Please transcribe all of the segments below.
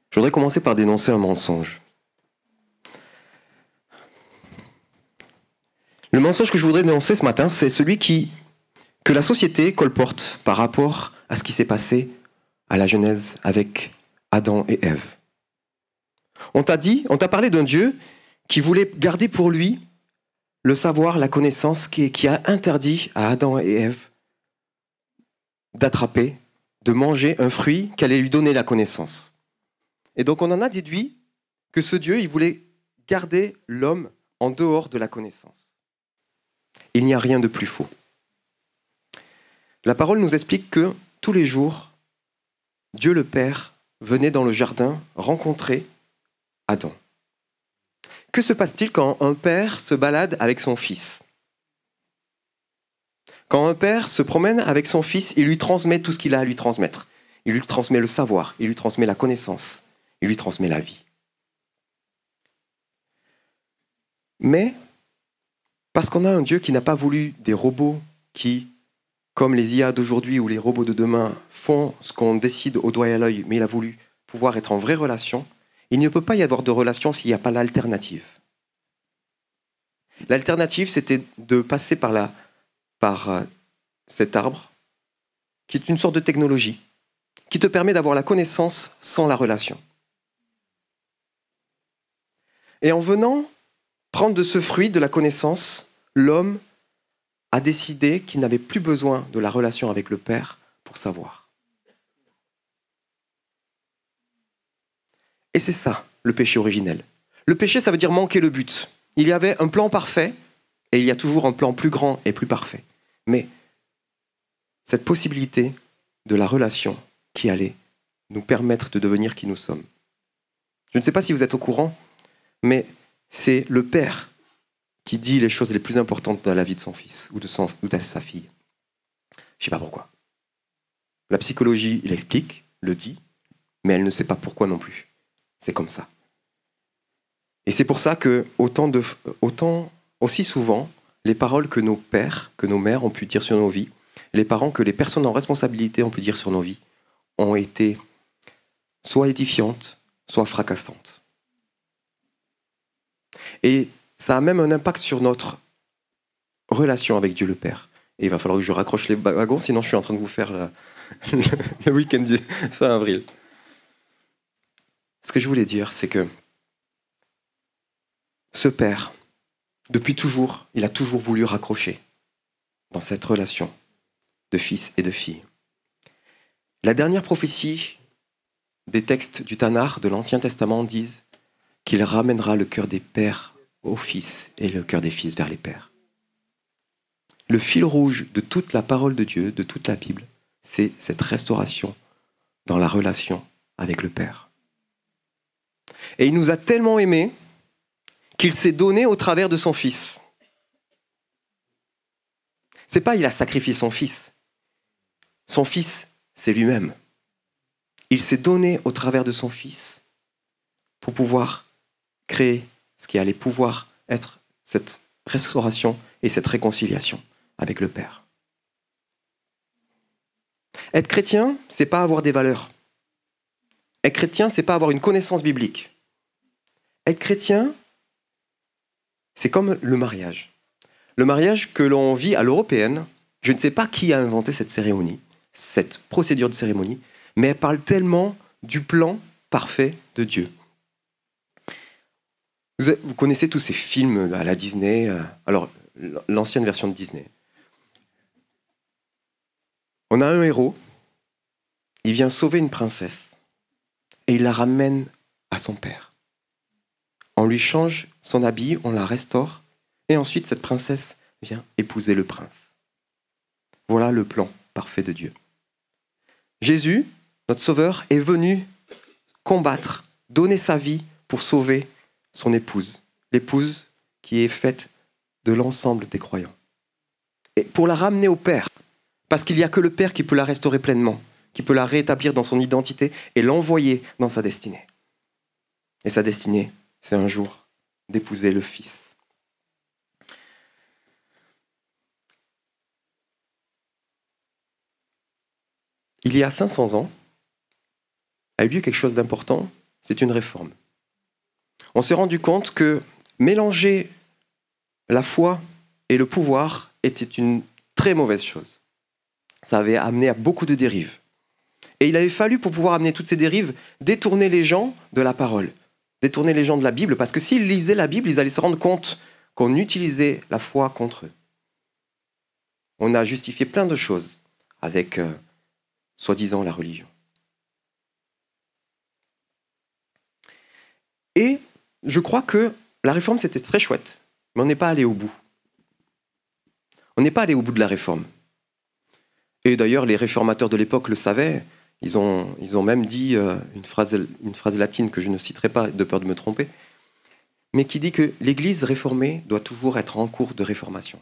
Je voudrais commencer par dénoncer un mensonge. Le mensonge que je voudrais dénoncer ce matin, c'est celui que la société colporte par rapport à ce qui s'est passé à la Genèse avec Adam et Ève. On t'a parlé d'un Dieu qui voulait garder pour lui le savoir, la connaissance, qui a interdit à Adam et Ève d'attraper, de manger un fruit qui allait lui donner la connaissance. Et donc on en a déduit que ce Dieu, il voulait garder l'homme en dehors de la connaissance. Il n'y a rien de plus faux. La parole nous explique que tous les jours, Dieu le Père venait dans le jardin rencontrer Adam. Que se passe-t-il quand un père se balade avec son fils ? Quand un père se promène avec son fils, il lui transmet tout ce qu'il a à lui transmettre. Il lui transmet le savoir, il lui transmet la connaissance, il lui transmet la vie. Mais, parce qu'on a un Dieu qui n'a pas voulu des robots qui, comme les IA d'aujourd'hui ou les robots de demain, font ce qu'on décide au doigt et à l'œil, mais il a voulu pouvoir être en vraie relation, il ne peut pas y avoir de relation s'il n'y a pas l'alternative. L'alternative, c'était de passer par cet arbre, qui est une sorte de technologie, qui te permet d'avoir la connaissance sans la relation. Et en venant prendre de ce fruit, de la connaissance, l'homme a décidé qu'il n'avait plus besoin de la relation avec le Père pour savoir. Et c'est ça, le péché originel. Le péché, ça veut dire manquer le but. Il y avait un plan parfait, et il y a toujours un plan plus grand et plus parfait. Mais cette possibilité de la relation qui allait nous permettre de devenir qui nous sommes. Je ne sais pas si vous êtes au courant, mais c'est le Père qui dit les choses les plus importantes dans la vie de son fils ou de sa fille. Je ne sais pas pourquoi. La psychologie l'explique, le dit, mais elle ne sait pas pourquoi non plus. C'est comme ça. Et c'est pour ça que aussi souvent, les paroles que nos pères, que nos mères ont pu dire sur nos vies, les parents que les personnes en responsabilité ont pu dire sur nos vies, ont été soit édifiantes, soit fracassantes. Et ça a même un impact sur notre relation avec Dieu le Père. Et il va falloir que je raccroche les wagons, sinon je suis en train de vous faire le week-end du fin avril. Ce que je voulais dire, c'est que ce Père, depuis toujours, il a toujours voulu raccrocher dans cette relation de fils et de fille. La dernière prophétie des textes du Tanakh, de l'Ancien Testament, disent qu'il ramènera le cœur des pères aux fils et le cœur des fils vers les pères. Le fil rouge de toute la parole de Dieu, de toute la Bible, c'est cette restauration dans la relation avec le Père. Et il nous a tellement aimés qu'il s'est donné au travers de son Fils. C'est pas il a sacrifié son Fils. Son Fils, c'est lui-même. Il s'est donné au travers de son Fils pour pouvoir créer ce qui allait pouvoir être cette restauration et cette réconciliation avec le Père. Être chrétien, c'est pas avoir des valeurs. Être chrétien, c'est pas avoir une connaissance biblique. Être chrétien, c'est comme le mariage. Le mariage que l'on vit à l'européenne, je ne sais pas qui a inventé cette cérémonie, cette procédure de cérémonie, mais elle parle tellement du plan parfait de Dieu. Vous connaissez tous ces films à la Disney, alors l'ancienne version de Disney. On a un héros, il vient sauver une princesse et il la ramène à son père. On lui change son habit, on la restaure et ensuite cette princesse vient épouser le prince. Voilà le plan parfait de Dieu. Jésus, notre Sauveur, est venu combattre, donner sa vie pour sauver son épouse, l'épouse qui est faite de l'ensemble des croyants. Et pour la ramener au Père, parce qu'il n'y a que le Père qui peut la restaurer pleinement, qui peut la rétablir dans son identité et l'envoyer dans sa destinée. Et sa destinée, c'est un jour d'épouser le Fils. Il y a 500 ans, a eu lieu quelque chose d'important c'est une réforme. On s'est rendu compte que mélanger la foi et le pouvoir était une très mauvaise chose. Ça avait amené à beaucoup de dérives. Et il avait fallu, pour pouvoir amener toutes ces dérives, détourner les gens de la parole, détourner les gens de la Bible, parce que s'ils lisaient la Bible, ils allaient se rendre compte qu'on utilisait la foi contre eux. On a justifié plein de choses avec, soi-disant, la religion. Et je crois que la réforme, c'était très chouette, mais on n'est pas allé au bout. On n'est pas allé au bout de la réforme. Et d'ailleurs, les réformateurs de l'époque le savaient. Ils ont même dit une phrase latine que je ne citerai pas de peur de me tromper, mais qui dit que l'Église réformée doit toujours être en cours de réformation.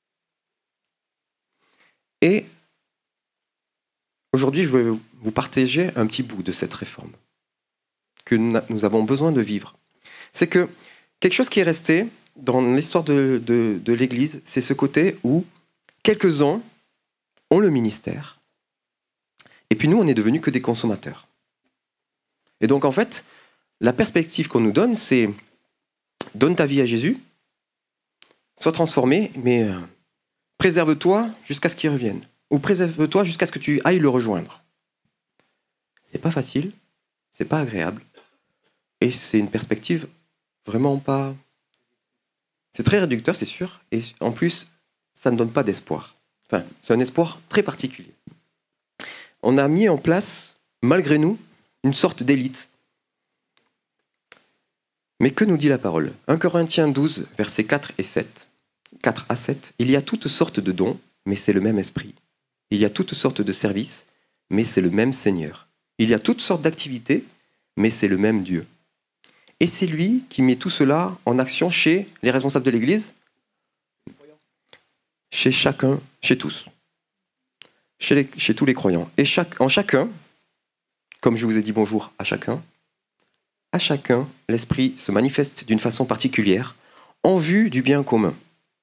Et aujourd'hui, je vais vous partager un petit bout de cette réforme que nous avons besoin de vivre. C'est que quelque chose qui est resté dans l'histoire de l'Église, c'est ce côté où quelques-uns ont le ministère, et puis nous, on n'est devenus que des consommateurs. Et donc, en fait, la perspective qu'on nous donne, c'est donne ta vie à Jésus, sois transformé, mais préserve-toi jusqu'à ce qu'il revienne. Ou préserve-toi jusqu'à ce que tu ailles le rejoindre. C'est pas facile, c'est pas agréable, et c'est une perspective vraiment pas... C'est très réducteur, c'est sûr, et en plus, ça ne donne pas d'espoir. Enfin, c'est un espoir très particulier. On a mis en place, malgré nous, une sorte d'élite. Mais que nous dit la parole ? 1 Corinthiens 12, versets 4 à 7. Il y a toutes sortes de dons, mais c'est le même esprit. Il y a toutes sortes de services, mais c'est le même Seigneur. Il y a toutes sortes d'activités, mais c'est le même Dieu. Et c'est lui qui met tout cela en action chez les responsables de l'Église, chez chacun, chez tous. Chez tous les croyants. Et en chacun, comme je vous ai dit bonjour à chacun, l'Esprit se manifeste d'une façon particulière en vue du bien commun.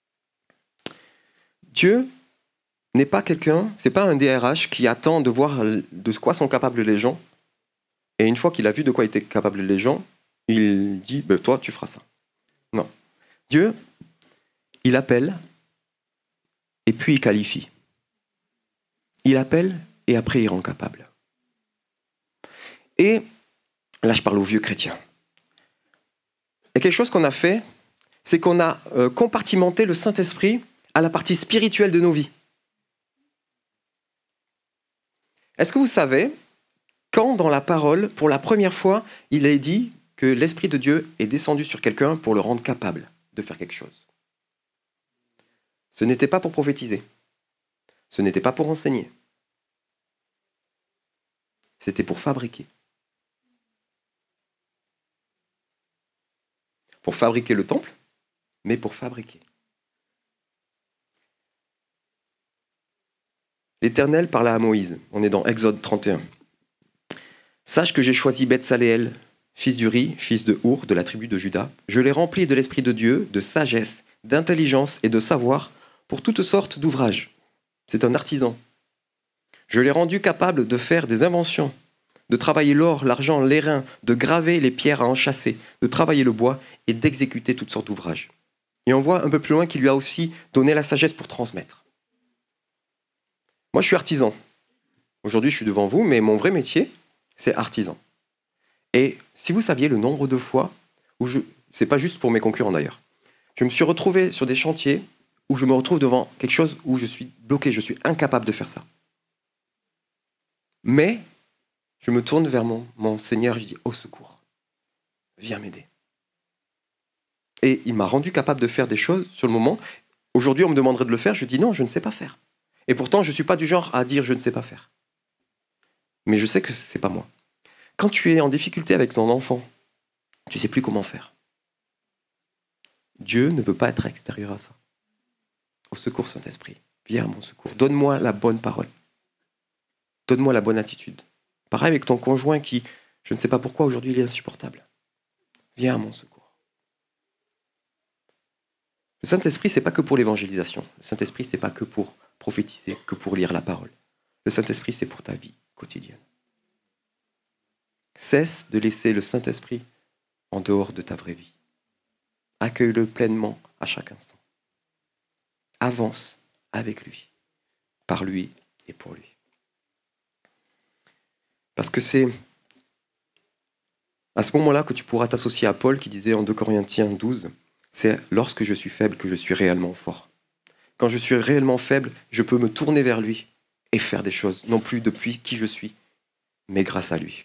Dieu n'est pas quelqu'un, c'est pas un DRH qui attend de voir de quoi sont capables les gens, et une fois qu'il a vu de quoi étaient capables les gens, il dit toi tu feras ça. Non. Dieu, il appelle et puis il qualifie. Il appelle et après il rend capable. Et là je parle aux vieux chrétiens. Et quelque chose qu'on a fait, c'est qu'on a compartimenté le Saint-Esprit à la partie spirituelle de nos vies. Est-ce que vous savez quand dans la parole, pour la première fois, il est dit que l'Esprit de Dieu est descendu sur quelqu'un pour le rendre capable de faire quelque chose ? Ce n'était pas pour prophétiser. Ce n'était pas pour enseigner. C'était pour fabriquer. Pour fabriquer le temple, mais pour fabriquer. L'Éternel parla à Moïse. On est dans Exode 31. Sache que j'ai choisi Beth-Saléel, fils d'Uri, fils de Our, de la tribu de Juda. Je l'ai rempli de l'Esprit de Dieu, de sagesse, d'intelligence et de savoir pour toutes sortes d'ouvrages. C'est un artisan. Je l'ai rendu capable de faire des inventions, de travailler l'or, l'argent, l'airain, de graver les pierres à enchâsser, de travailler le bois et d'exécuter toutes sortes d'ouvrages. Et on voit un peu plus loin qu'il lui a aussi donné la sagesse pour transmettre. Moi, je suis artisan. Aujourd'hui, je suis devant vous, mais mon vrai métier, c'est artisan. Et si vous saviez le nombre de fois où c'est pas juste pour mes concurrents d'ailleurs, je me suis retrouvé sur des chantiers où je me retrouve devant quelque chose où je suis bloqué, je suis incapable de faire ça. Mais je me tourne vers mon Seigneur et je dis « Au secours, viens m'aider ». Et il m'a rendu capable de faire des choses sur le moment. Aujourd'hui, on me demanderait de le faire, je dis « Non, je ne sais pas faire ». Et pourtant, je ne suis pas du genre à dire « Je ne sais pas faire ». Mais je sais que ce n'est pas moi. Quand tu es en difficulté avec ton enfant, tu ne sais plus comment faire. Dieu ne veut pas être extérieur à ça. Au secours, Saint-Esprit, viens à mon secours. Donne-moi la bonne parole. Donne-moi la bonne attitude. Pareil avec ton conjoint qui, je ne sais pas pourquoi, aujourd'hui, il est insupportable. Viens à mon secours. Le Saint-Esprit, ce n'est pas que pour l'évangélisation. Le Saint-Esprit, ce n'est pas que pour prophétiser, que pour lire la parole. Le Saint-Esprit, c'est pour ta vie quotidienne. Cesse de laisser le Saint-Esprit en dehors de ta vraie vie. Accueille-le pleinement à chaque instant. Avance avec lui, par lui et pour lui. Parce que c'est à ce moment-là que tu pourras t'associer à Paul qui disait en 2 Corinthiens 12, c'est lorsque je suis faible que je suis réellement fort. Quand je suis réellement faible, je peux me tourner vers lui et faire des choses, non plus depuis qui je suis, mais grâce à lui.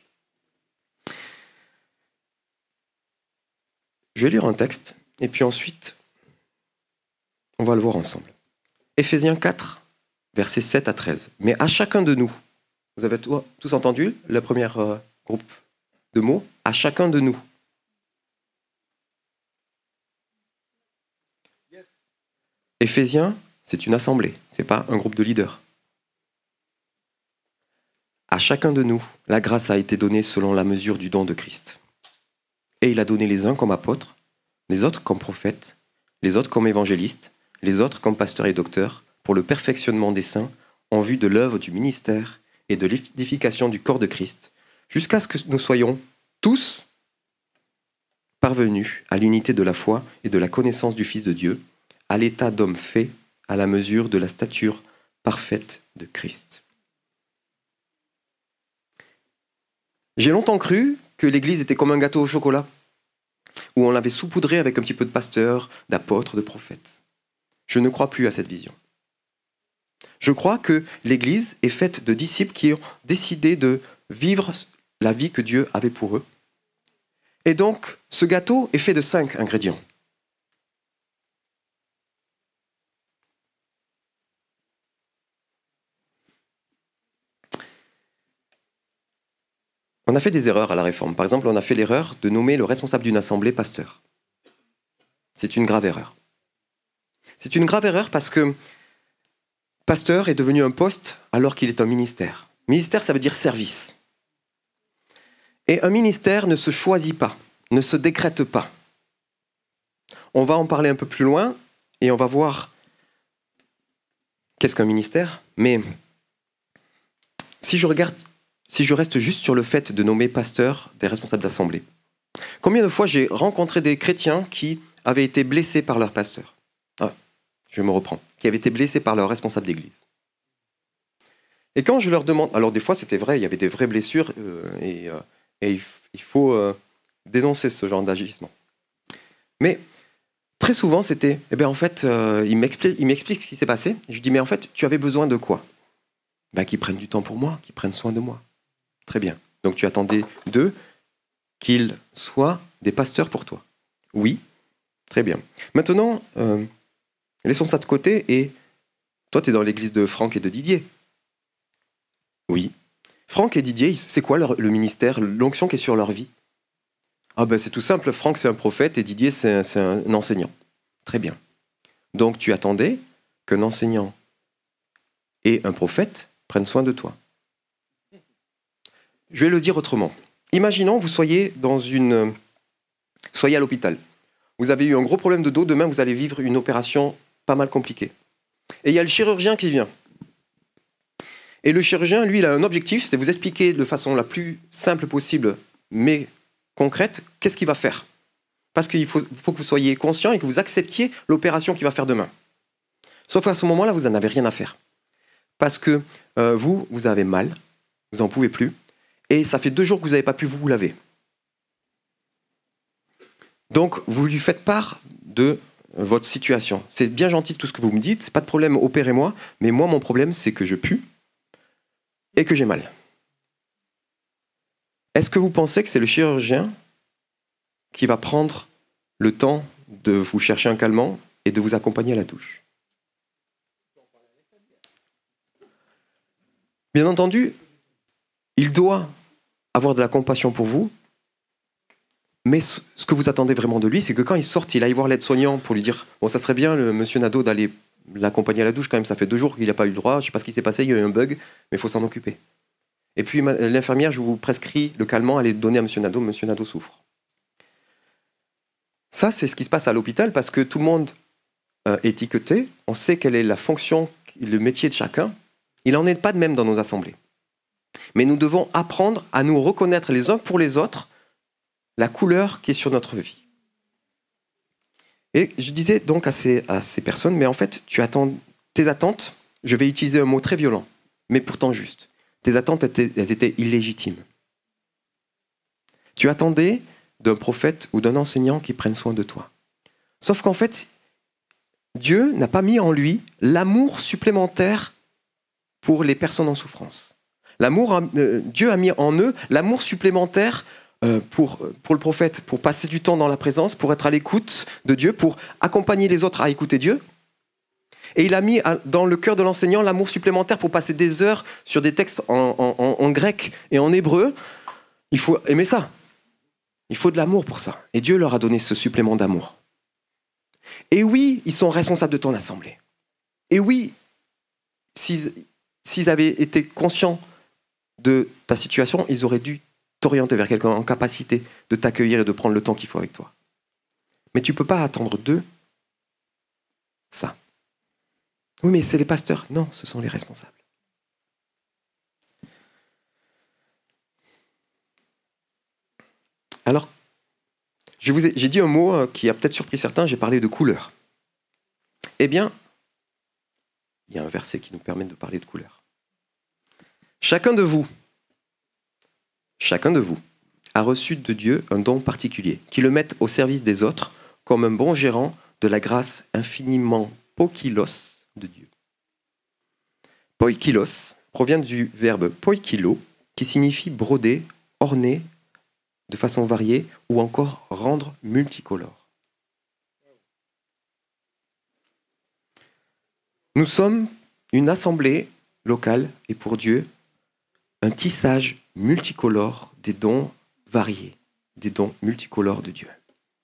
Je vais lire un texte, et puis ensuite, on va le voir ensemble. Éphésiens 4, versets 7 à 13. Mais à chacun de nous, vous avez tous entendu le premier groupe de mots, à chacun de nous. Éphésiens, c'est une assemblée, ce n'est pas un groupe de leaders. À chacun de nous, la grâce a été donnée selon la mesure du don de Christ. Et il a donné les uns comme apôtres, les autres comme prophètes, les autres comme évangélistes, les autres comme pasteurs et docteurs, pour le perfectionnement des saints, en vue de l'œuvre du ministère et de l'édification du corps de Christ, jusqu'à ce que nous soyons tous parvenus à l'unité de la foi et de la connaissance du Fils de Dieu, à l'état d'homme fait, à la mesure de la stature parfaite de Christ. J'ai longtemps cru que l'Église était comme un gâteau au chocolat, où on l'avait saupoudré avec un petit peu de pasteurs, d'apôtres, de prophètes. Je ne crois plus à cette vision. Je crois que l'Église est faite de disciples qui ont décidé de vivre la vie que Dieu avait pour eux. Et donc, ce gâteau est fait de 5 ingrédients. On a fait des erreurs à la Réforme. Par exemple, on a fait l'erreur de nommer le responsable d'une assemblée pasteur. C'est une grave erreur. C'est une grave erreur parce que pasteur est devenu un poste alors qu'il est un ministère. Ministère, ça veut dire service. Et un ministère ne se choisit pas, ne se décrète pas. On va en parler un peu plus loin et on va voir qu'est-ce qu'un ministère. Mais si je reste juste sur le fait de nommer pasteur des responsables d'assemblée, combien de fois j'ai rencontré des chrétiens qui avaient été blessés par leur pasteur? Je me reprends. Qui avaient été blessés par leur responsable d'église. Et quand je leur demande... Alors des fois c'était vrai, il y avait des vraies blessures et il faut dénoncer ce genre d'agissement. Mais très souvent c'était... en fait, il m'explique ce qui s'est passé. Je dis, mais en fait, tu avais besoin de quoi? Qu'ils prennent du temps pour moi, qu'ils prennent soin de moi. Très bien. Donc tu attendais d'eux qu'ils soient des pasteurs pour toi. Oui, très bien. Maintenant, laissons ça de côté et toi, tu es dans l'église de Franck et de Didier. Oui. Franck et Didier, c'est quoi le ministère, l'onction qui est sur leur vie? C'est tout simple, Franck c'est un prophète et Didier c'est un enseignant. Très bien. Donc tu attendais qu'un enseignant et un prophète prennent soin de toi. Je vais le dire autrement. Imaginons vous soyez à l'hôpital. Vous avez eu un gros problème de dos, demain vous allez vivre une opération pas mal compliquée. Et il y a le chirurgien qui vient. Et le chirurgien, lui, il a un objectif, c'est vous expliquer de façon la plus simple possible, mais concrète, qu'est-ce qu'il va faire. Parce qu'il faut que vous soyez conscient et que vous acceptiez l'opération qu'il va faire demain. Sauf qu'à ce moment-là, vous n'en avez rien à faire. Parce que vous avez mal, vous n'en pouvez plus, et ça fait 2 jours que vous n'avez pas pu vous laver. Donc, vous lui faites part de votre situation. C'est bien gentil tout ce que vous me dites, pas de problème, opérez-moi, mais moi, mon problème, c'est que je pue et que j'ai mal. Est-ce que vous pensez que c'est le chirurgien qui va prendre le temps de vous chercher un calmant et de vous accompagner à la douche? Bien entendu, il doit avoir de la compassion pour vous, mais ce que vous attendez vraiment de lui, c'est que quand il sort, il aille voir l'aide-soignant pour lui dire « Bon, ça serait bien, le monsieur Nadeau, d'aller l'accompagner à la douche quand même, ça fait 2 jours qu'il n'a pas eu le droit, je ne sais pas ce qui s'est passé, il y a eu un bug, mais il faut s'en occuper. » Et puis l'infirmière, je vous prescris le calmant, allez le donner à monsieur Nadeau souffre. Ça, c'est ce qui se passe à l'hôpital parce que tout le monde est étiqueté, on sait quelle est la fonction, le métier de chacun. Il n'en est pas de même dans nos assemblées. Mais nous devons apprendre à nous reconnaître les uns pour les autres la couleur qui est sur notre vie. Et je disais donc à ces personnes, mais en fait, tes attentes, je vais utiliser un mot très violent, mais pourtant juste. Tes attentes, elles étaient illégitimes. Tu attendais d'un prophète ou d'un enseignant qui prenne soin de toi. Sauf qu'en fait, Dieu n'a pas mis en lui l'amour supplémentaire pour les personnes en souffrance. Dieu a mis en eux l'amour supplémentaire pour le prophète, pour passer du temps dans la présence, pour être à l'écoute de Dieu, pour accompagner les autres à écouter Dieu. Et il a mis dans le cœur de l'enseignant l'amour supplémentaire pour passer des heures sur des textes en grec et en hébreu. Il faut aimer ça. Il faut de l'amour pour ça. Et Dieu leur a donné ce supplément d'amour. Et oui, ils sont responsables de ton assemblée. Et oui, s'ils avaient été conscients de ta situation, ils auraient dû t'orienter vers quelqu'un en capacité de t'accueillir et de prendre le temps qu'il faut avec toi. Mais tu ne peux pas attendre d'eux ça. Oui, mais c'est les pasteurs. Non, ce sont les responsables. Alors, j'ai dit un mot qui a peut-être surpris certains, j'ai parlé de couleur. Eh bien, il y a un verset qui nous permet de parler de couleur. Chacun de vous a reçu de Dieu un don particulier, qui le mette au service des autres comme un bon gérant de la grâce infiniment poikilos de Dieu. Poikilos provient du verbe poikilo, qui signifie broder, orner de façon variée ou encore rendre multicolore. Nous sommes une assemblée locale et pour Dieu, un tissage multicolore des dons variés, des dons multicolores de Dieu.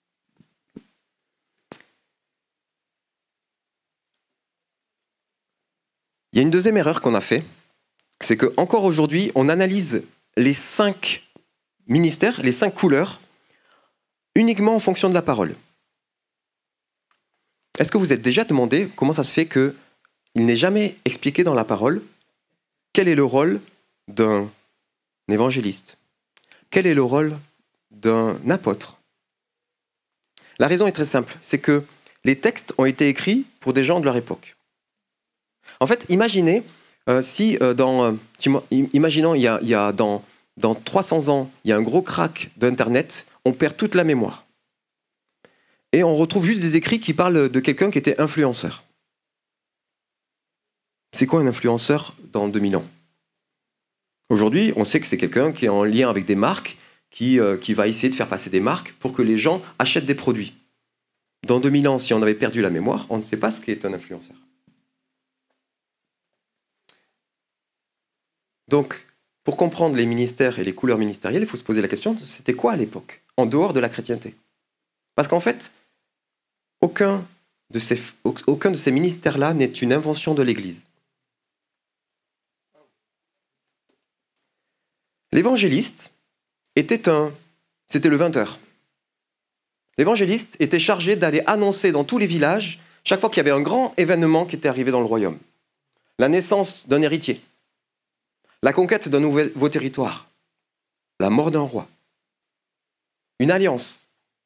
Il y a une deuxième erreur qu'on a fait, c'est qu'encore aujourd'hui, on analyse les 5 ministères, les 5 couleurs, uniquement en fonction de la parole. Est-ce que vous êtes déjà demandé comment ça se fait qu'il n'est jamais expliqué dans la parole quel est le rôle d'un évangéliste? Quel est le rôle d'un apôtre? La raison est très simple, c'est que les textes ont été écrits pour des gens de leur époque. En fait, imaginez imaginons il y a dans 300 ans, il y a un gros crack d'Internet, on perd toute la mémoire. Et on retrouve juste des écrits qui parlent de quelqu'un qui était influenceur. C'est quoi un influenceur dans 2000 ans? Aujourd'hui, on sait que c'est quelqu'un qui est en lien avec des marques, qui va essayer de faire passer des marques pour que les gens achètent des produits. Dans 2000 ans, si on avait perdu la mémoire, on ne sait pas ce qu'est un influenceur. Donc, pour comprendre les ministères et les couleurs ministérielles, il faut se poser la question, c'était quoi à l'époque, en dehors de la chrétienté? Parce qu'en fait, aucun de ces ministères-là n'est une invention de l'Église. L'évangéliste c'était le 20h. L'évangéliste était chargé d'aller annoncer dans tous les villages, chaque fois qu'il y avait un grand événement qui était arrivé dans le royaume. La naissance d'un héritier, la conquête d'un nouveau territoire, la mort d'un roi, une alliance.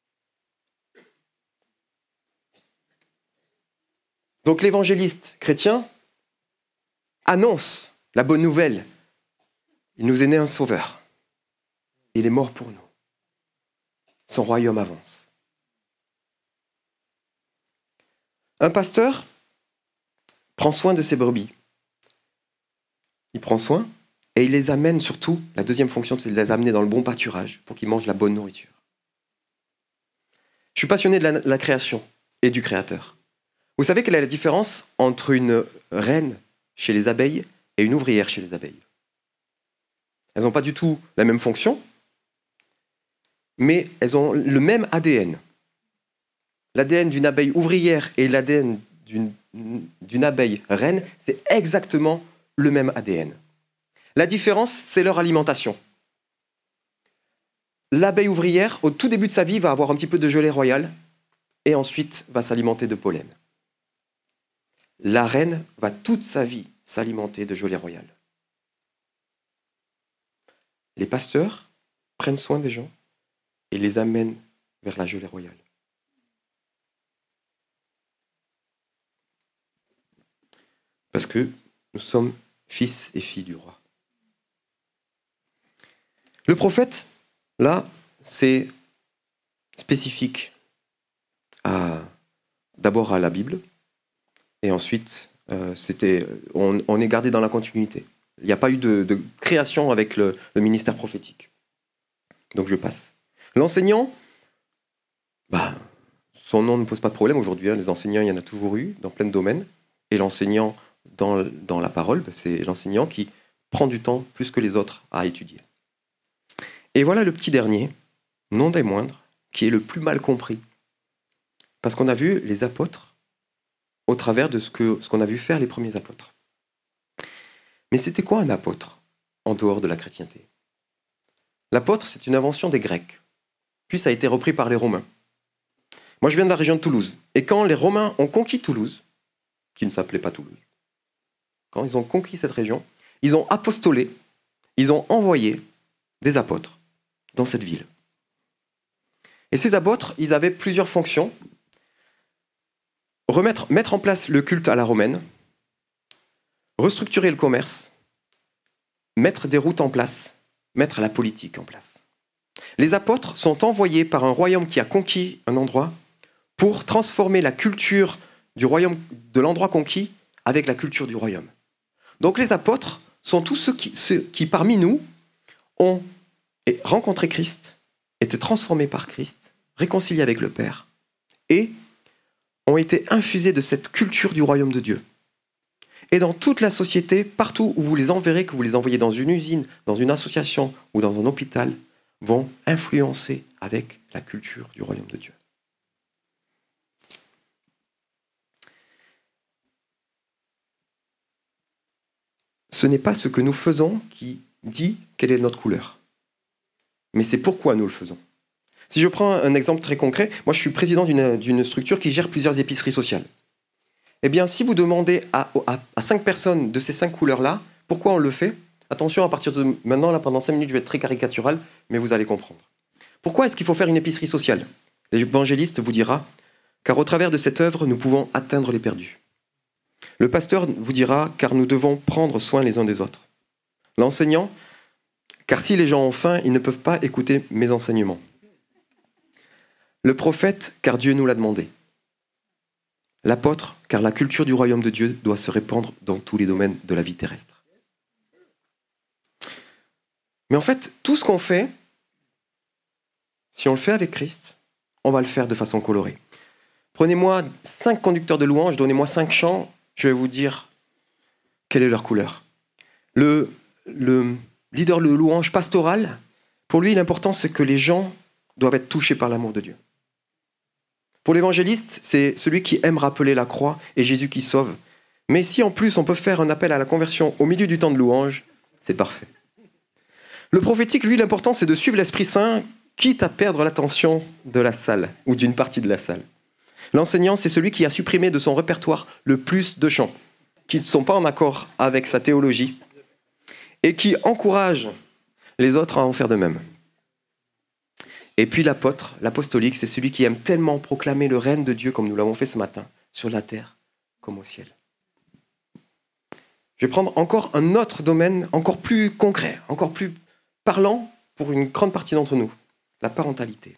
Donc l'évangéliste chrétien annonce la bonne nouvelle. Il nous est né un sauveur. Il est mort pour nous. Son royaume avance. Un pasteur prend soin de ses brebis. Il prend soin et il les amène surtout, la deuxième fonction, c'est de les amener dans le bon pâturage pour qu'ils mangent la bonne nourriture. Je suis passionné de la création et du créateur. Vous savez quelle est la différence entre une reine chez les abeilles et une ouvrière chez les abeilles? Elles n'ont pas du tout la même fonction, mais elles ont le même ADN. L'ADN d'une abeille ouvrière et l'ADN d'une abeille reine, c'est exactement le même ADN. La différence, c'est leur alimentation. L'abeille ouvrière, au tout début de sa vie, va avoir un petit peu de gelée royale et ensuite va s'alimenter de pollen. La reine va toute sa vie s'alimenter de gelée royale. les pasteurs prennent soin des gens et les amènent vers la gelée royale. Parce que nous sommes fils et filles du roi. Le prophète, là, c'est spécifique d'abord à la Bible, et ensuite, on est gardé dans la continuité. Il n'y a pas eu de création avec le ministère prophétique. Donc je passe. L'enseignant, son nom ne pose pas de problème aujourd'hui. Les enseignants, il y en a toujours eu dans plein de domaines. Et l'enseignant dans la parole, c'est l'enseignant qui prend du temps plus que les autres à étudier. Et voilà le petit dernier, non des moindres, qui est le plus mal compris. Parce qu'on a vu les apôtres au travers de ce qu'on a vu faire les premiers apôtres. Mais c'était quoi un apôtre en dehors de la chrétienté ? L'apôtre, c'est une invention des Grecs, puis ça a été repris par les Romains. Moi, je viens de la région de Toulouse. Et quand les Romains ont conquis Toulouse, qui ne s'appelait pas Toulouse, quand ils ont conquis cette région, ils ont apostolé, ils ont envoyé des apôtres dans cette ville. Et ces apôtres, ils avaient plusieurs fonctions. Mettre en place le culte à la romaine, restructurer le commerce, mettre des routes en place, mettre la politique en place. Les apôtres sont envoyés par un royaume qui a conquis un endroit pour transformer la culture du royaume, de l'endroit conquis avec la culture du royaume. Donc les apôtres sont tous ceux qui parmi nous ont rencontré Christ, été transformés par Christ, réconciliés avec le Père et ont été infusés de cette culture du royaume de Dieu. Et dans toute la société, partout où vous les enverrez, que vous les envoyez dans une usine, dans une association ou dans un hôpital, vont influencer avec la culture du royaume de Dieu. Ce n'est pas ce que nous faisons qui dit quelle est notre couleur, mais c'est pourquoi nous le faisons. Si je prends un exemple très concret, moi je suis président d'une structure qui gère plusieurs épiceries sociales. Eh bien, si vous demandez à 5 personnes de ces 5 couleurs-là, pourquoi on le fait ? Attention, à partir de maintenant, là, pendant 5 minutes, je vais être très caricatural, mais vous allez comprendre. Pourquoi est-ce qu'il faut faire une épicerie sociale ? L'évangéliste vous dira, car au travers de cette œuvre, nous pouvons atteindre les perdus. Le pasteur vous dira, car nous devons prendre soin les uns des autres. L'enseignant, car si les gens ont faim, ils ne peuvent pas écouter mes enseignements. Le prophète, car Dieu nous l'a demandé. L'apôtre, car la culture du royaume de Dieu doit se répandre dans tous les domaines de la vie terrestre. Mais en fait, tout ce qu'on fait, si on le fait avec Christ, on va le faire de façon colorée. Prenez-moi 5 conducteurs de louanges, donnez-moi 5 chants, je vais vous dire quelle est leur couleur. Le leader de louange pastoral, pour lui, l'important, c'est que les gens doivent être touchés par l'amour de Dieu. Pour l'évangéliste, c'est celui qui aime rappeler la croix et Jésus qui sauve. Mais si en plus on peut faire un appel à la conversion au milieu du temps de louange, c'est parfait. Le prophétique, lui, l'important, c'est de suivre l'Esprit Saint, quitte à perdre l'attention de la salle ou d'une partie de la salle. L'enseignant, c'est celui qui a supprimé de son répertoire le plus de chants qui ne sont pas en accord avec sa théologie et qui encourage les autres à en faire de même. Et puis l'apôtre, l'apostolique, c'est celui qui aime tellement proclamer le règne de Dieu, comme nous l'avons fait ce matin, sur la terre comme au ciel. Je vais prendre encore un autre domaine, encore plus concret, encore plus parlant pour une grande partie d'entre nous, la parentalité.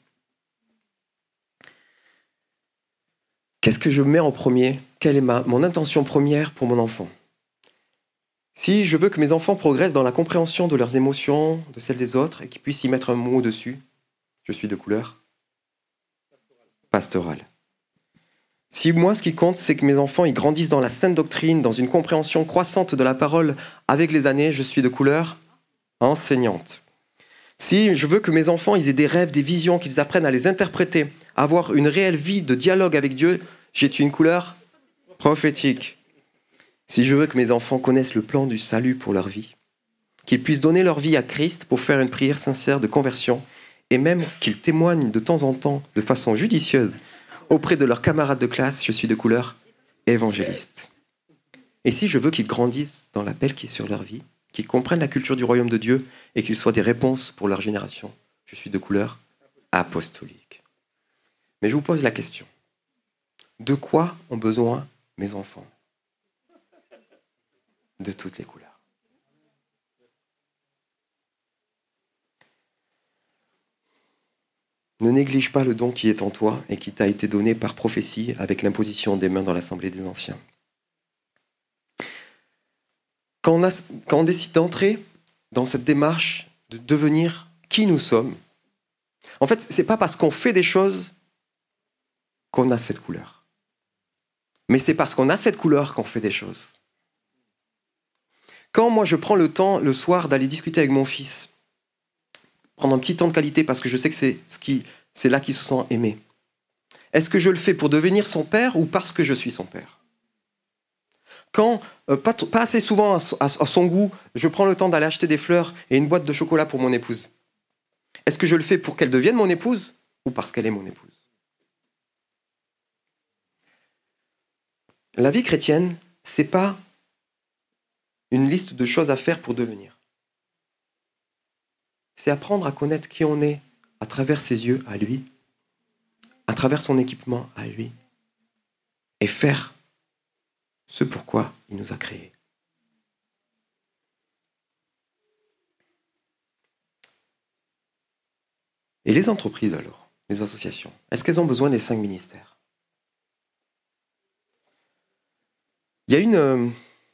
Qu'est-ce que je mets en premier ? Quelle est mon intention première pour mon enfant ? Si je veux que mes enfants progressent dans la compréhension de leurs émotions, de celles des autres, et qu'ils puissent y mettre un mot dessus, je suis de couleur pastorale. Si moi, ce qui compte, c'est que mes enfants ils grandissent dans la sainte doctrine, dans une compréhension croissante de la parole avec les années, je suis de couleur enseignante. Si je veux que mes enfants ils aient des rêves, des visions, qu'ils apprennent à les interpréter, à avoir une réelle vie de dialogue avec Dieu, j'ai une couleur prophétique. Si je veux que mes enfants connaissent le plan du salut pour leur vie, qu'ils puissent donner leur vie à Christ pour faire une prière sincère de conversion, et même qu'ils témoignent de temps en temps, de façon judicieuse, auprès de leurs camarades de classe, je suis de couleur évangéliste. Et si je veux qu'ils grandissent dans l'appel qui est sur leur vie, qui comprennent la culture du royaume de Dieu et qu'ils soient des réponses pour leur génération. Je suis de couleur apostolique. Mais je vous pose la question. De quoi ont besoin mes enfants? De toutes les couleurs. Ne néglige pas le don qui est en toi et qui t'a été donné par prophétie avec l'imposition des mains dans l'assemblée des anciens. Quand on décide d'entrer dans cette démarche de devenir qui nous sommes, en fait, ce n'est pas parce qu'on fait des choses qu'on a cette couleur. Mais c'est parce qu'on a cette couleur qu'on fait des choses. Quand moi je prends le temps le soir d'aller discuter avec mon fils, prendre un petit temps de qualité parce que je sais que c'est là qu'il se sent aimé, est-ce que je le fais pour devenir son père ou parce que je suis son père? Quand, pas assez souvent à son goût, je prends le temps d'aller acheter des fleurs et une boîte de chocolat pour mon épouse, est-ce que je le fais pour qu'elle devienne mon épouse ou parce qu'elle est mon épouse? La vie chrétienne, c'est pas une liste de choses à faire pour devenir. C'est apprendre à connaître qui on est à travers ses yeux à lui, à travers son équipement à lui, et faire ce pourquoi il nous a créés. Et les entreprises alors, les associations, est-ce qu'elles ont besoin des 5 ministères? Il y a une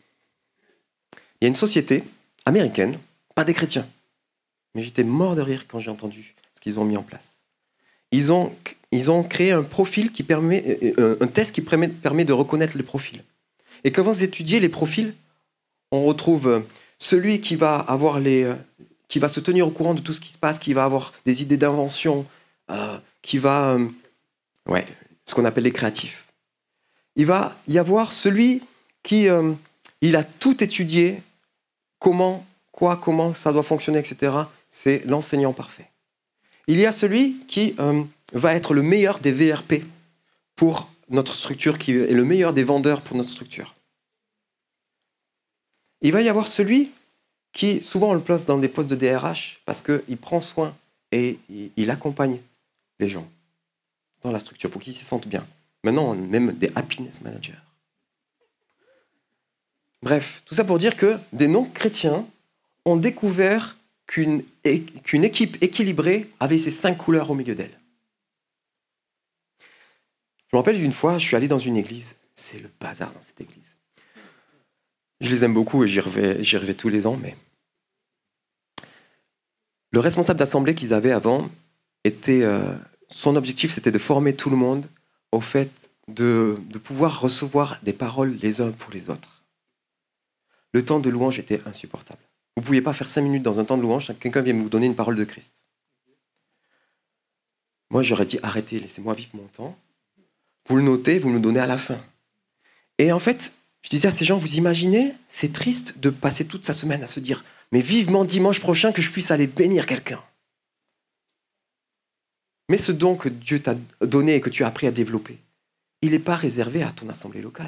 société américaine, pas des chrétiens, mais j'étais mort de rire quand j'ai entendu ce qu'ils ont mis en place. Ils ont créé un profil qui permet, un test qui permet de reconnaître les profils. Et quand vous étudiez les profils, on retrouve celui qui va qui va se tenir au courant de tout ce qui se passe, qui va avoir des idées d'invention, qui va, ce qu'on appelle les créatifs. Il va y avoir celui qui, il a tout étudié, comment ça doit fonctionner, etc. C'est l'enseignant parfait. Il y a celui qui va être le meilleur des VRP pour notre structure, qui est le meilleur des vendeurs pour notre structure. Il va y avoir celui qui, souvent on le place dans des postes de DRH, parce qu'il prend soin et il accompagne les gens dans la structure pour qu'ils s'y sentent bien. Maintenant, on a même des happiness managers. Bref, tout ça pour dire que des non-chrétiens ont découvert qu'une équipe équilibrée avait ces 5 couleurs au milieu d'elle. Je me rappelle d'une fois, je suis allé dans une église. C'est le bazar dans cette église. Je les aime beaucoup et j'y revais tous les ans, mais le responsable d'assemblée qu'ils avaient avant, son objectif, c'était de former tout le monde au fait de pouvoir recevoir des paroles les uns pour les autres. Le temps de louange était insupportable. Vous ne pouviez pas faire 5 minutes dans un temps de louange sans que quelqu'un vienne vous donner une parole de Christ. Moi, j'aurais dit, arrêtez, laissez-moi vivre mon temps. Vous le notez, vous me le donnez à la fin. Et en fait, je disais à ces gens, vous imaginez, c'est triste de passer toute sa semaine à se dire, mais vivement dimanche prochain que je puisse aller bénir quelqu'un. Mais ce don que Dieu t'a donné et que tu as appris à développer, il n'est pas réservé à ton assemblée locale.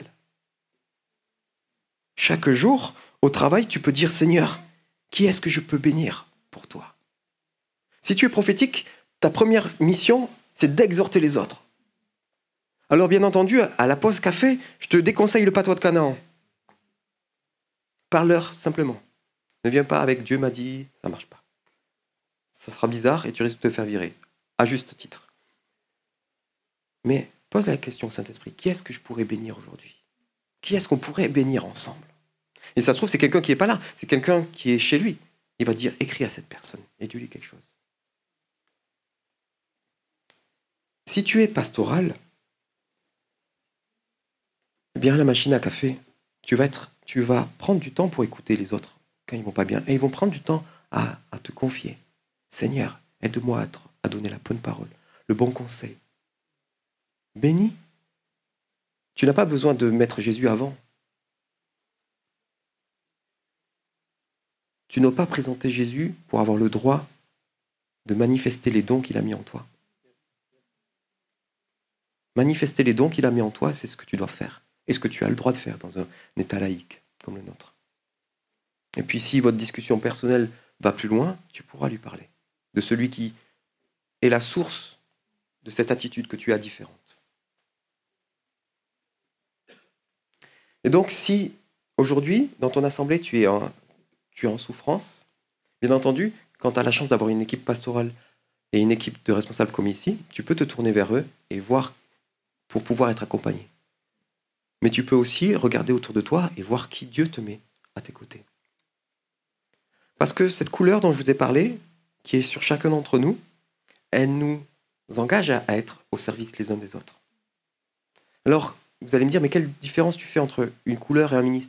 Chaque jour, au travail, tu peux dire, Seigneur, qui est-ce que je peux bénir pour toi? Si tu es prophétique, ta première mission, c'est d'exhorter les autres. Alors bien entendu, à la pause café, je te déconseille le patois de Canaan. Parle-leur simplement. Ne viens pas avec Dieu m'a dit, ça ne marche pas. Ça sera bizarre et tu risques de te faire virer, à juste titre. Mais pose la question au Saint-Esprit, qui est-ce que je pourrais bénir aujourd'hui? Qui est-ce qu'on pourrait bénir ensemble? Et ça se trouve, c'est quelqu'un qui n'est pas là, c'est quelqu'un qui est chez lui. Il va dire, écris à cette personne et dis-lui quelque chose. Si tu es pastoral, eh bien la machine à café, tu vas prendre du temps pour écouter les autres quand ils vont pas bien. Et ils vont prendre du temps à te confier. Seigneur, aide-moi à donner la bonne parole, le bon conseil. Bénis. Tu n'as pas besoin de mettre Jésus avant. Tu n'as pas présenté Jésus pour avoir le droit de manifester les dons qu'il a mis en toi. Manifester les dons qu'il a mis en toi, c'est ce que tu dois faire. Et ce que tu as le droit de faire dans un état laïque comme le nôtre. Et puis si votre discussion personnelle va plus loin, tu pourras lui parler de celui qui est la source de cette attitude que tu as différente. Et donc si aujourd'hui, dans ton assemblée, tu es en souffrance, bien entendu, quand tu as la chance d'avoir une équipe pastorale et une équipe de responsables comme ici, tu peux te tourner vers eux et voir pour pouvoir être accompagné. Mais tu peux aussi regarder autour de toi et voir qui Dieu te met à tes côtés. Parce que cette couleur dont je vous ai parlé, qui est sur chacun d'entre nous, elle nous engage à être au service les uns des autres. Alors, vous allez me dire, mais quelle différence tu fais entre une couleur et un ministère ?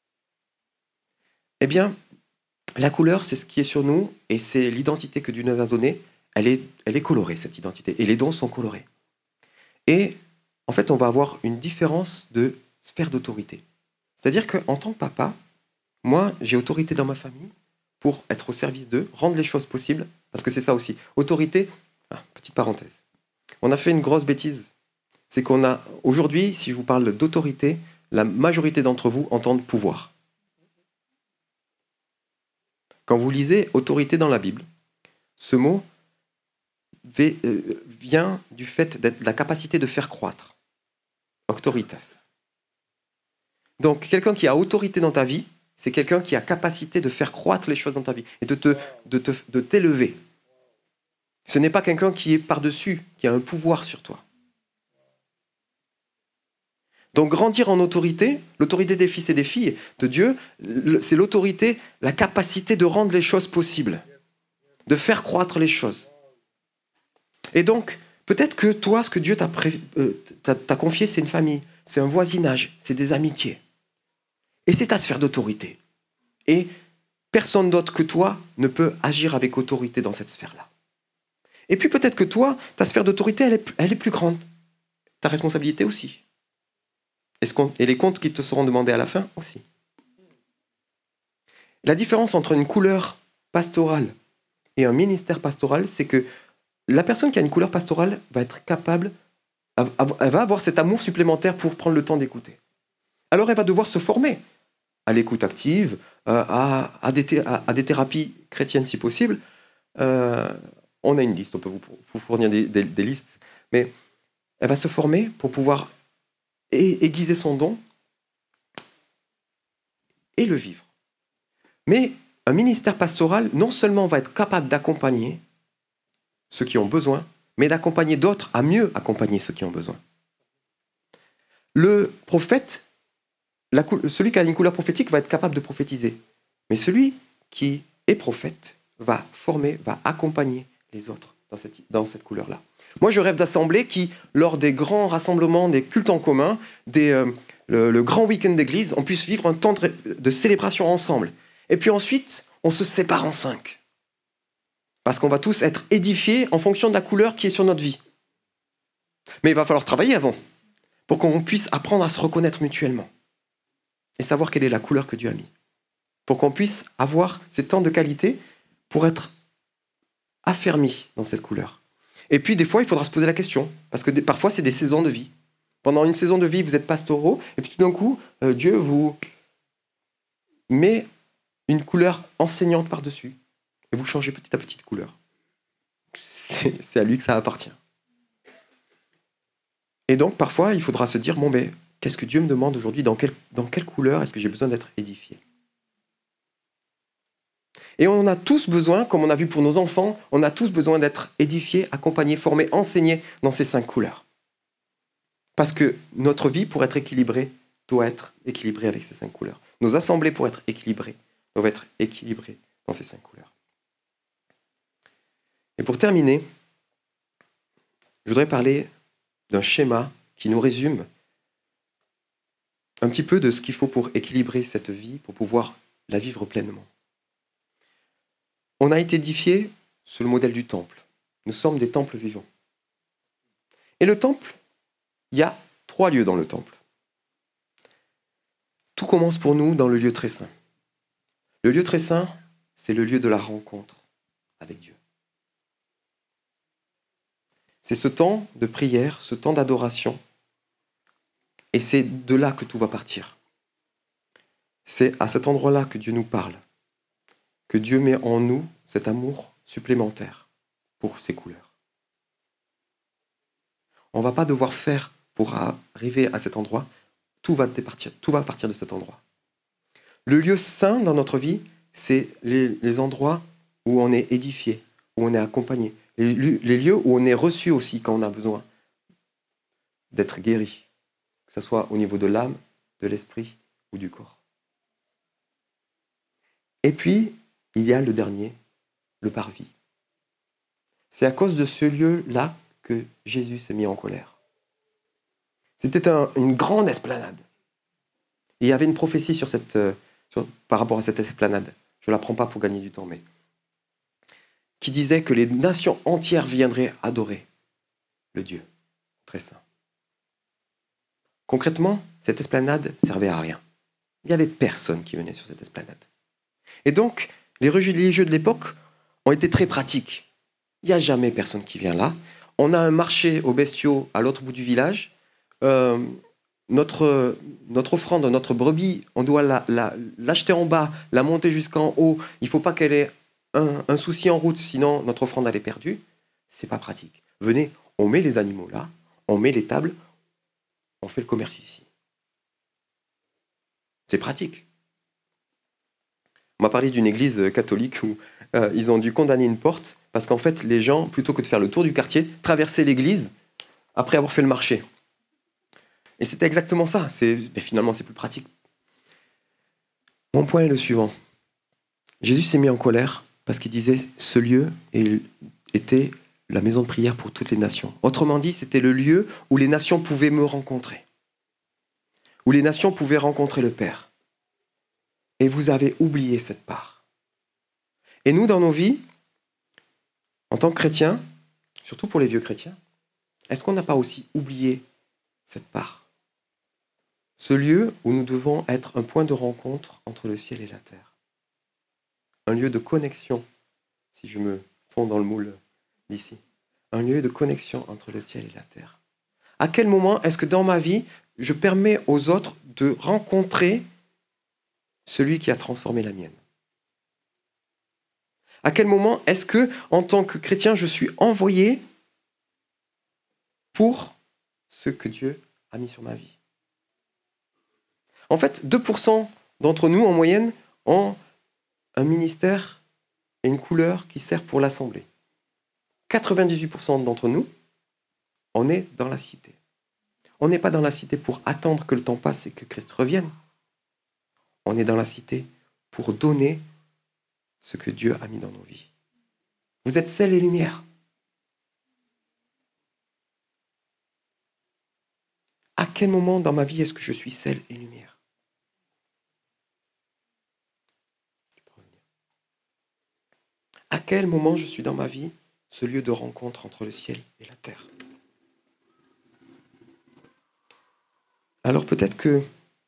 Eh bien, la couleur, c'est ce qui est sur nous et c'est l'identité que Dieu nous a donnée. Elle est colorée, cette identité, et les dons sont colorés. Et en fait, on va avoir une différence de sphère d'autorité. C'est-à-dire qu'en tant que papa, moi, j'ai autorité dans ma famille pour être au service d'eux, rendre les choses possibles, parce que c'est ça aussi. Autorité, petite parenthèse. On a fait une grosse bêtise. C'est qu'on a, aujourd'hui, si je vous parle d'autorité, la majorité d'entre vous entendent pouvoir. Quand vous lisez autorité dans la Bible, ce mot vient du fait de la capacité de faire croître. Auctoritas. Donc, quelqu'un qui a autorité dans ta vie, c'est quelqu'un qui a capacité de faire croître les choses dans ta vie et de t'élever. Ce n'est pas quelqu'un qui est par-dessus, qui a un pouvoir sur toi. Donc, grandir en autorité, l'autorité des fils et des filles de Dieu, c'est l'autorité, la capacité de rendre les choses possibles, de faire croître les choses. Et donc, peut-être que toi, ce que Dieu t'a confié, c'est une famille, c'est un voisinage, c'est des amitiés. Et c'est ta sphère d'autorité. Et personne d'autre que toi ne peut agir avec autorité dans cette sphère-là. Et puis peut-être que toi, ta sphère d'autorité, elle est plus grande. Ta responsabilité aussi. Et les comptes qui te seront demandés à la fin aussi. La différence entre une couleur pastorale et un ministère pastoral, c'est que la personne qui a une couleur pastorale va être capable, elle va avoir cet amour supplémentaire pour prendre le temps d'écouter. Alors elle va devoir se former à l'écoute active, à des thérapies chrétiennes si possible. On a une liste, on peut vous fournir des listes, mais elle va se former pour pouvoir aiguiser son don et le vivre. Mais un ministère pastoral, non seulement va être capable d'accompagner ceux qui ont besoin, mais d'accompagner d'autres à mieux accompagner ceux qui ont besoin. Le prophète, celui qui a une couleur prophétique va être capable de prophétiser. Mais celui qui est prophète va former, va accompagner les autres dans cette couleur-là. Moi, je rêve d'assemblées qui, lors des grands rassemblements, des cultes en commun, le grand week-end d'église, on puisse vivre un temps de célébration ensemble. Et puis ensuite, on se sépare en 5. Parce qu'on va tous être édifiés en fonction de la couleur qui est sur notre vie. Mais il va falloir travailler avant, pour qu'on puisse apprendre à se reconnaître mutuellement. Et savoir quelle est la couleur que Dieu a mis. Pour qu'on puisse avoir ces temps de qualité pour être affermi dans cette couleur. Et puis, des fois, il faudra se poser la question. Parce que parfois, c'est des saisons de vie. Pendant une saison de vie, vous êtes pastoraux. Et puis, tout d'un coup, Dieu vous met une couleur enseignante par-dessus. Et vous changez petit à petit de couleur. C'est à lui que ça appartient. Et donc, parfois, il faudra se dire, bon, mais qu'est-ce que Dieu me demande aujourd'hui ? Dans quelle couleur est-ce que j'ai besoin d'être édifié ? Et on en a tous besoin, comme on a vu pour nos enfants, on a tous besoin d'être édifiés, accompagnés, formés, enseignés dans ces 5 couleurs. Parce que notre vie, pour être équilibrée, doit être équilibrée avec ces 5 couleurs. Nos assemblées, pour être équilibrées, doivent être équilibrées dans ces 5 couleurs. Et pour terminer, je voudrais parler d'un schéma qui nous résume un petit peu de ce qu'il faut pour équilibrer cette vie, pour pouvoir la vivre pleinement. On a été édifiés sur le modèle du temple. Nous sommes des temples vivants. Et le temple, il y a 3 lieux dans le temple. Tout commence pour nous dans le lieu très saint. Le lieu très saint, c'est le lieu de la rencontre avec Dieu. C'est ce temps de prière, ce temps d'adoration. Et c'est de là que tout va partir. C'est à cet endroit-là que Dieu nous parle, que Dieu met en nous cet amour supplémentaire pour ses couleurs. On ne va pas devoir faire pour arriver à cet endroit, tout va partir de cet endroit. Le lieu saint dans notre vie, c'est les endroits où on est édifié, où on est accompagné, les lieux où on est reçu aussi quand on a besoin d'être guéri, que ce soit au niveau de l'âme, de l'esprit ou du corps. Et puis, il y a le dernier, le parvis. C'est à cause de ce lieu-là que Jésus s'est mis en colère. C'était une grande esplanade. Et il y avait une prophétie par rapport à cette esplanade. Je ne la prends pas pour gagner du temps, mais qui disait que les nations entières viendraient adorer le Dieu très saint. Concrètement, cette esplanade servait à rien. Il n'y avait personne qui venait sur cette esplanade. Et donc, les religieux de l'époque ont été très pratiques. Il n'y a jamais personne qui vient là. On a un marché aux bestiaux à l'autre bout du village. Notre offrande, notre brebis, on doit l'acheter en bas, la monter jusqu'en haut. Il ne faut pas qu'elle ait un souci en route, sinon notre offrande elle est perdue. C'est pas pratique. Venez, on met les animaux là, on met les tables, on fait le commerce ici. C'est pratique. On m'a parlé d'une église catholique où ils ont dû condamner une porte parce qu'en fait, les gens, plutôt que de faire le tour du quartier, traversaient l'église après avoir fait le marché. Et c'était exactement ça. Mais finalement, c'est plus pratique. Mon point est le suivant. Jésus s'est mis en colère parce qu'il disait ce lieu était la maison de prière pour toutes les nations. Autrement dit, c'était le lieu où les nations pouvaient me rencontrer, où les nations pouvaient rencontrer le Père. Et vous avez oublié cette part. Et nous, dans nos vies, en tant que chrétiens, surtout pour les vieux chrétiens, est-ce qu'on n'a pas aussi oublié cette part ? Ce lieu où nous devons être un point de rencontre entre le ciel et la terre. Un lieu de connexion, si je me fonds dans le moule d'ici. Un lieu de connexion entre le ciel et la terre. À quel moment est-ce que dans ma vie, je permets aux autres de rencontrer celui qui a transformé la mienne ? À quel moment est-ce que, en tant que chrétien, je suis envoyé pour ce que Dieu a mis sur ma vie ? En fait, 2% d'entre nous, en moyenne, ont un ministère et une couleur qui sert pour l'assemblée. 98% d'entre nous, on est dans la cité. On n'est pas dans la cité pour attendre que le temps passe et que Christ revienne. On est dans la cité pour donner ce que Dieu a mis dans nos vies. Vous êtes sel et lumière. À quel moment dans ma vie est-ce que je suis sel et lumière ? À quel moment je suis dans ma vie ce lieu de rencontre entre le ciel et la terre ? Alors peut-être que,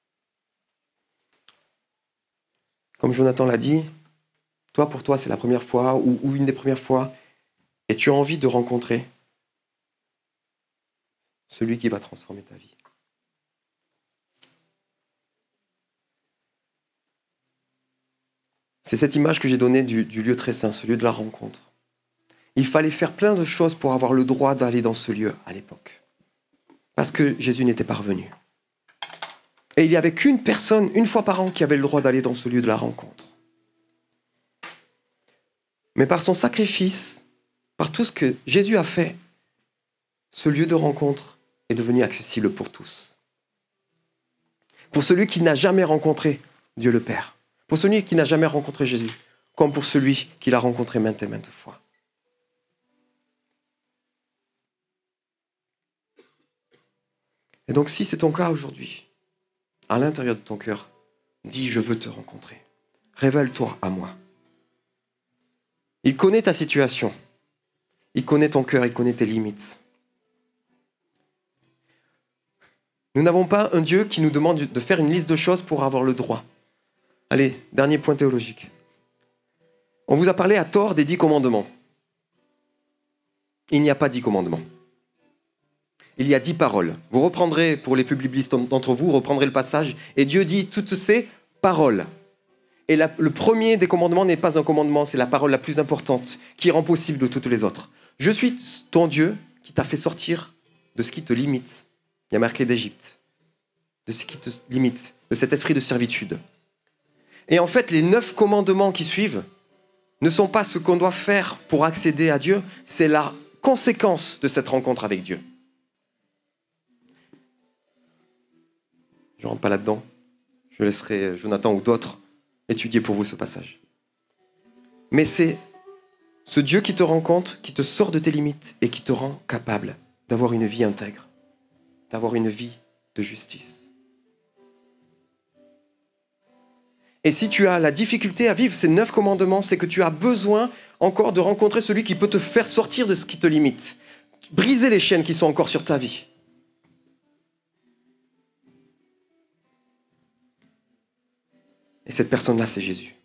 comme Jonathan l'a dit, pour toi, c'est la première fois ou une des premières fois, et tu as envie de rencontrer celui qui va transformer ta vie. C'est cette image que j'ai donnée du lieu très saint, ce lieu de la rencontre. Il fallait faire plein de choses pour avoir le droit d'aller dans ce lieu à l'époque. Parce que Jésus n'était pas revenu. Et il n'y avait qu'une personne, une fois par an, qui avait le droit d'aller dans ce lieu de la rencontre. Mais par son sacrifice, par tout ce que Jésus a fait, ce lieu de rencontre est devenu accessible pour tous. Pour celui qui n'a jamais rencontré Dieu le Père. Pour celui qui n'a jamais rencontré Jésus. Comme pour celui qui l'a rencontré maintes et maintes fois. Et donc si c'est ton cas aujourd'hui, à l'intérieur de ton cœur, dis je veux te rencontrer. Révèle-toi à moi. Il connaît ta situation. Il connaît ton cœur, il connaît tes limites. Nous n'avons pas un Dieu qui nous demande de faire une liste de choses pour avoir le droit. Allez, dernier point théologique. On vous a parlé à tort des 10 commandements. Il n'y a pas 10 commandements. Il y a 10 paroles. Vous reprendrez, pour les publicistes d'entre vous, reprendrez le passage, et Dieu dit toutes ces parole. Et le premier des commandements n'est pas un commandement, c'est la parole la plus importante qui rend possible de toutes les autres. Je suis ton Dieu qui t'a fait sortir de ce qui te limite. Il y a marqué d'Égypte. De ce qui te limite, de cet esprit de servitude. Et en fait, les 9 commandements qui suivent ne sont pas ce qu'on doit faire pour accéder à Dieu, c'est la conséquence de cette rencontre avec Dieu. Je ne rentre pas là-dedans. Je laisserai Jonathan ou d'autres étudier pour vous ce passage. Mais c'est ce Dieu qui te rencontre, qui te sort de tes limites et qui te rend capable d'avoir une vie intègre, d'avoir une vie de justice. Et si tu as la difficulté à vivre ces 9 commandements, c'est que tu as besoin encore de rencontrer celui qui peut te faire sortir de ce qui te limite, briser les chaînes qui sont encore sur ta vie. Et cette personne-là, c'est Jésus.